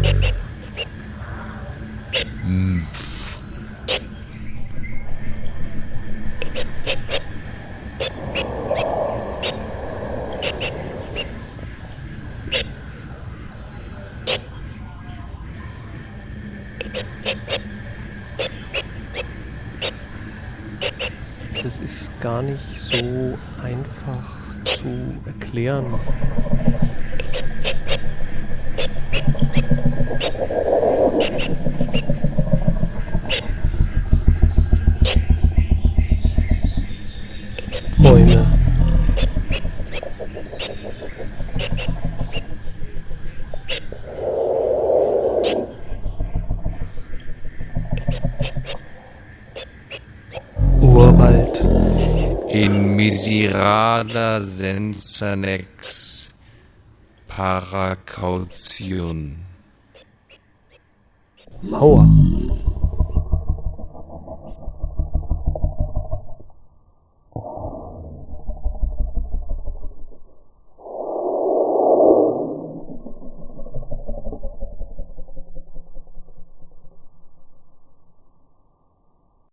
Das ist gar nicht so einfach zu erklären. Bäume. Urwald. In miserada senza nex para caution. Mauer.